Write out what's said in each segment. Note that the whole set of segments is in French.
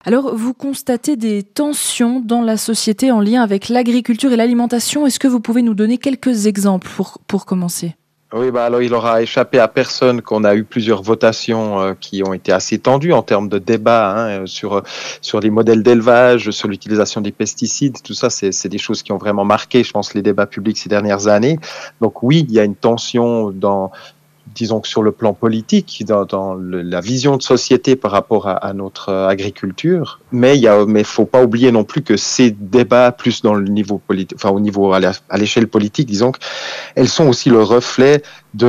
Alors, vous constatez des tensions dans la société en lien avec l'agriculture et l'alimentation. Est-ce que vous pouvez nous donner quelques exemples pour commencer? Oui, bah alors il aura échappé à personne qu'on a eu plusieurs votations qui ont été assez tendues en termes de débat sur les modèles d'élevage, sur l'utilisation des pesticides. Tout ça, c'est des choses qui ont vraiment marqué, je pense, les débats publics ces dernières années. Donc oui, il y a une tension disons que sur le plan politique, la vision de société par rapport à notre agriculture, mais faut pas oublier non plus que ces débats, plus dans le niveau politique, enfin au niveau à l'échelle politique, disons, elles sont aussi le reflet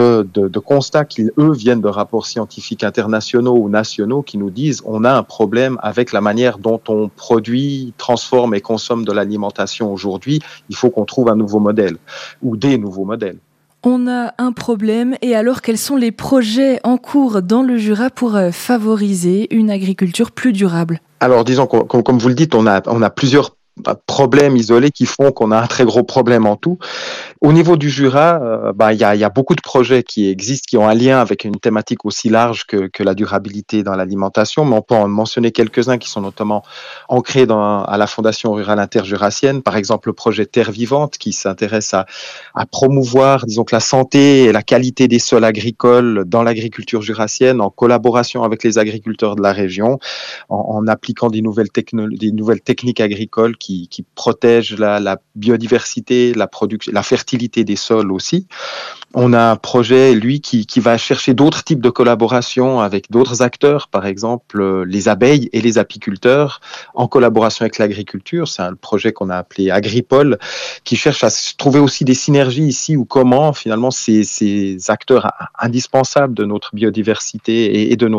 de constats qui, eux, viennent de rapports scientifiques internationaux ou nationaux qui nous disent on a un problème avec la manière dont on produit, transforme et consomme de l'alimentation aujourd'hui. Il faut qu'on trouve un nouveau modèle ou des nouveaux modèles. On a un problème et alors quels sont les projets en cours dans le Jura pour favoriser une agriculture plus durable? Alors, disons, comme vous le dites, on a plusieurs problèmes isolés qui font qu'on a un très gros problème en tout. Au niveau du Jura, il y a beaucoup de projets qui existent, qui ont un lien avec une thématique aussi large que la durabilité dans l'alimentation, mais on peut en mentionner quelques-uns qui sont notamment ancrés à la Fondation rurale interjurassienne. Par exemple, le projet Terre vivante qui s'intéresse à promouvoir, disons que la santé et la qualité des sols agricoles dans l'agriculture jurassienne en collaboration avec les agriculteurs de la région, en appliquant des nouvelles techniques agricoles qui protègent la biodiversité, la production, la fertilité des sols aussi. On a un projet, lui, qui va chercher d'autres types de collaboration avec d'autres acteurs, par exemple les abeilles et les apiculteurs, en collaboration avec l'agriculture. C'est un projet qu'on a appelé Agripole, qui cherche à trouver aussi des synergies ici ou comment finalement ces acteurs indispensables de notre biodiversité et de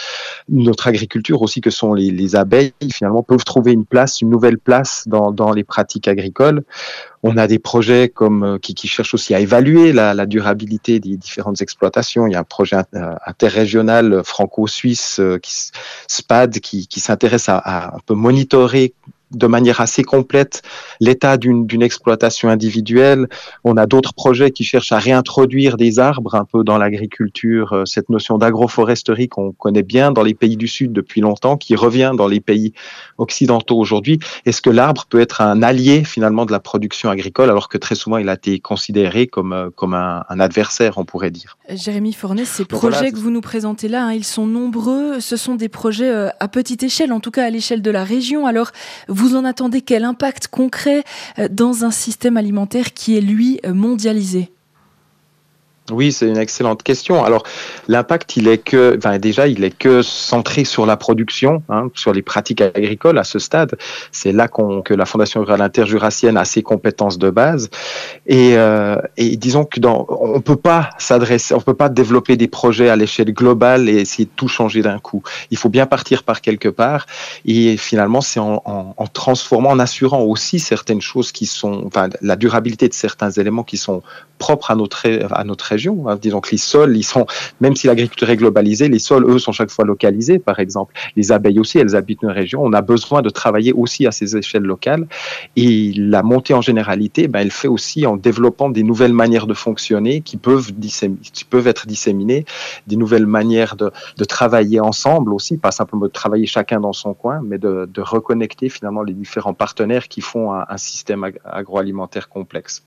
notre agriculture aussi, que sont les abeilles, finalement peuvent trouver une nouvelle place dans les pratiques agricoles. On a des projets qui cherchent aussi à évaluer la durabilité des différentes exploitations. Il y a un projet interrégional franco-suisse, SPAD, qui s'intéresse à un peu monitorer de manière assez complète l'état d'une exploitation individuelle. On a d'autres projets qui cherchent à réintroduire des arbres un peu dans l'agriculture, cette notion d'agroforesterie qu'on connaît bien dans les pays du Sud depuis longtemps, qui revient dans les pays occidentaux aujourd'hui. Est-ce que l'arbre peut être un allié finalement de la production agricole, alors que très souvent il a été considéré comme un adversaire, on pourrait dire. Jérémy Fornet, ces Donc voilà. projets que vous nous présentez là, ils sont nombreux. Ce sont des projets à petite échelle, en tout cas à l'échelle de la région. Alors, vous en attendez quel impact concret dans un système alimentaire qui est, lui, mondialisé? Oui, c'est une excellente question. Alors, l'impact, il est que centré sur la production, sur les pratiques agricoles à ce stade. C'est là que la Fondation rurale interjurassienne a ses compétences de base. Et disons que on peut pas développer des projets à l'échelle globale et essayer de tout changer d'un coup. Il faut bien partir par quelque part. Et finalement, c'est en transformant, en assurant aussi certaines choses la durabilité de certains éléments qui sont propres à notre région. Disons que les sols, même si l'agriculture est globalisée, les sols, eux, sont chaque fois localisés, par exemple. Les abeilles aussi, elles habitent une région. On a besoin de travailler aussi à ces échelles locales. Et la montée en généralité, elle fait aussi en développant des nouvelles manières de fonctionner qui peuvent être disséminées, des nouvelles manières de travailler ensemble aussi, pas simplement de travailler chacun dans son coin, mais de reconnecter finalement les différents partenaires qui font un système agroalimentaire complexe.